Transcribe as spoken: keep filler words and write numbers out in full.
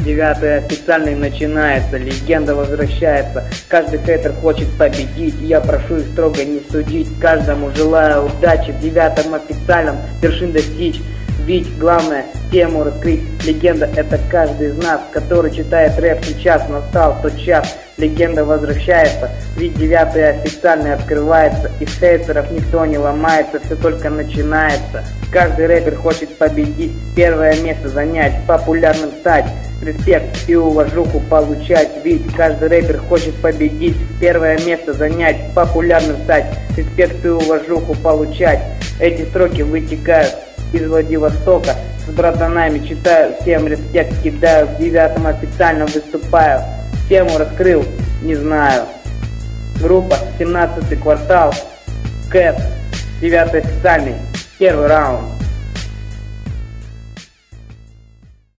Девятый официальный начинается, легенда возвращается. Каждый хейтер хочет победить, я прошу их строго не судить. Каждому желаю удачи в девятом официальном вершин достичь. Ведь главное тему раскрыть. Легенда — это каждый из нас, который читает рэп сейчас. Настал тот час, легенда возвращается. Ведь девятый официальный открывается. Из хейтеров никто не ломается, все только начинается. Каждый рэпер хочет победить, первое место занять, популярным стать, респект и уважуху получать. Ведь каждый рэпер хочет победить, первое место занять, популярным стать, респект и уважуху получать. Эти строки вытекают из Владивостока, с братанами читаю, всем респект кидаю, в девятом официальном выступаю, тему раскрыл, не знаю. Группа семнадцатый квартал, Кэп, девятый официальный, первый раунд.